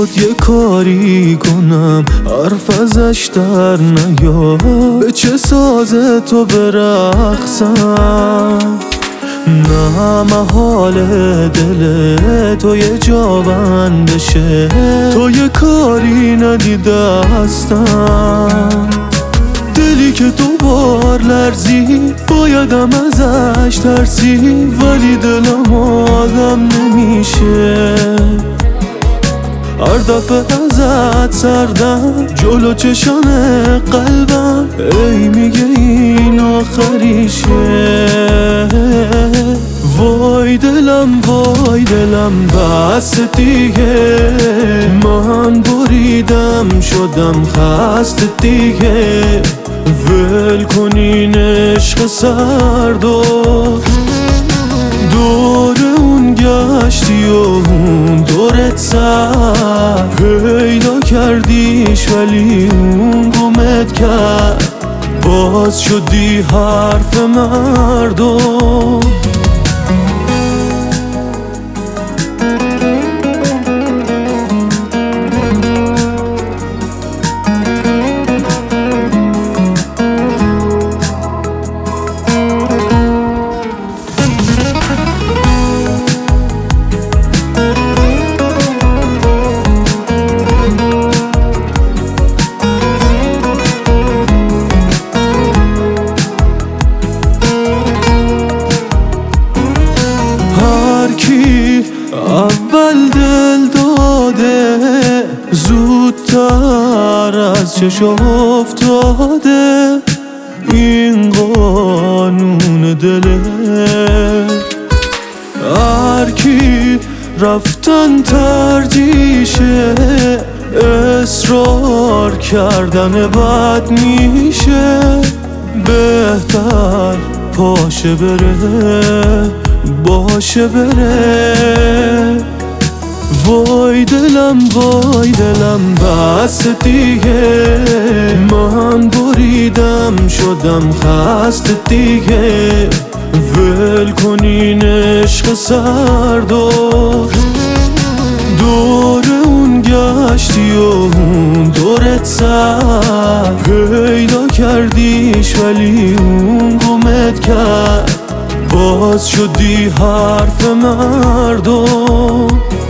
شد یه کاری کنم حرف ازش در نیاد، به چه ساز تو برقصم؟ نه محال دل تو یه جا بند بشه، تو یه کاری ندی دستم. دلی که تو بار لرزی بایدم ازش ترسی، ولی دلم آدم نمیشه. هر دفعه ازت سردم جلو چشم قلبم، ای میگه این آخریشه. وای دلم بس دیگه، من بریدم شدم خسته دیگه. ول کنین عشق سرد و دور اون گشتی و اون دورت سر، پیدا کردیش ولی اون گمت کرد. باز شدی حرف مردم. اول دل داده زودتر از چشم افتاده، این قانون دله. هر کی رفتن ترجیشه، اصرار کردن بد میشه. بهتر پاشه بره باشه بره. وای دلم بس دیگه، من بریدم شدم خسته دیگه. ول کنین عشق سرد و دور اون گشتی و اون دورت سر، پیدا کردیش ولی اون گمت کرد. باز شدی حرف مردم.